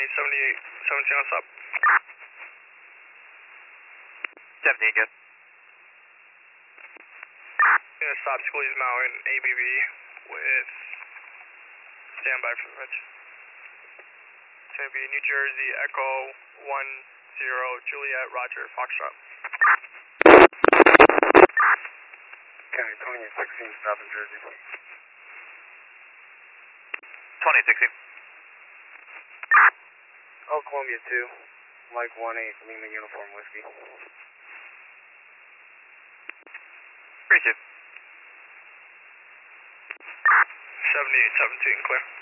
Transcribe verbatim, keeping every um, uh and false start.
County seventy-eight, seventeen on stop. seventeen, good. Gonna stop Squeeze Mountain, A B B, with standby for the pitch. It's gonna be New Jersey, Echo, one zero, Juliet, Roger, Foxtrot. County twenty sixteen, stop in Jersey. twenty sixteen. Oh, Columbia two, Mike one eight, Lima Uniform Whiskey. Appreciate it. seventy-eight seventeen, clear.